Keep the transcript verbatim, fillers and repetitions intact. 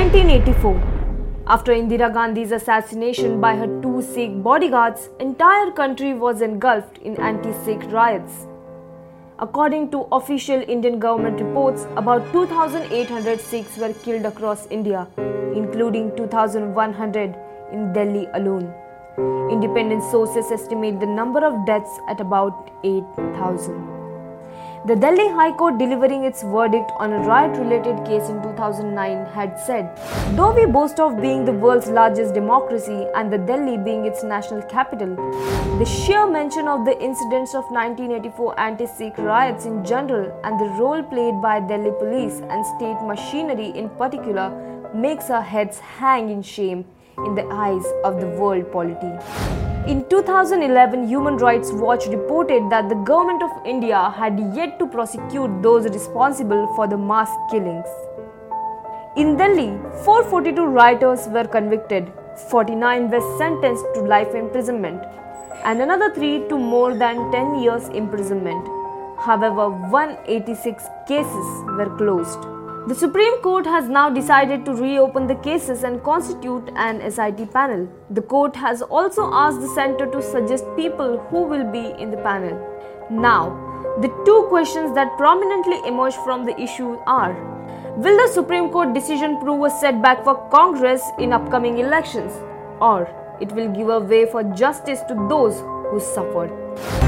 nineteen eighty-four. After Indira Gandhi's assassination by her two Sikh bodyguards, entire country was engulfed in anti-Sikh riots. According to official Indian government reports, about two thousand eight hundred Sikhs were killed across India, including two thousand one hundred in Delhi alone. Independent sources estimate the number of deaths at about eight thousand. The Delhi High Court, delivering its verdict on a riot-related case in two thousand nine, had said, "Though we boast of being the world's largest democracy and the Delhi being its national capital, the sheer mention of the incidents of nineteen eighty-four anti-Sikh riots in general and the role played by Delhi police and state machinery in particular makes our heads hang in shame in the eyes of the world polity." In two thousand eleven, Human Rights Watch reported that the government of India had yet to prosecute those responsible for the mass killings. In Delhi, four hundred forty-two rioters were convicted, forty-nine were sentenced to life imprisonment, and another three to more than ten years imprisonment. However, one hundred eighty-six cases were closed. The Supreme Court has now decided to reopen the cases and constitute an S I T panel. The court has also asked the centre to suggest people who will be in the panel. Now, the two questions that prominently emerge from the issue are: will the Supreme Court decision prove a setback for Congress in upcoming elections, or it will give a way for justice to those who suffered?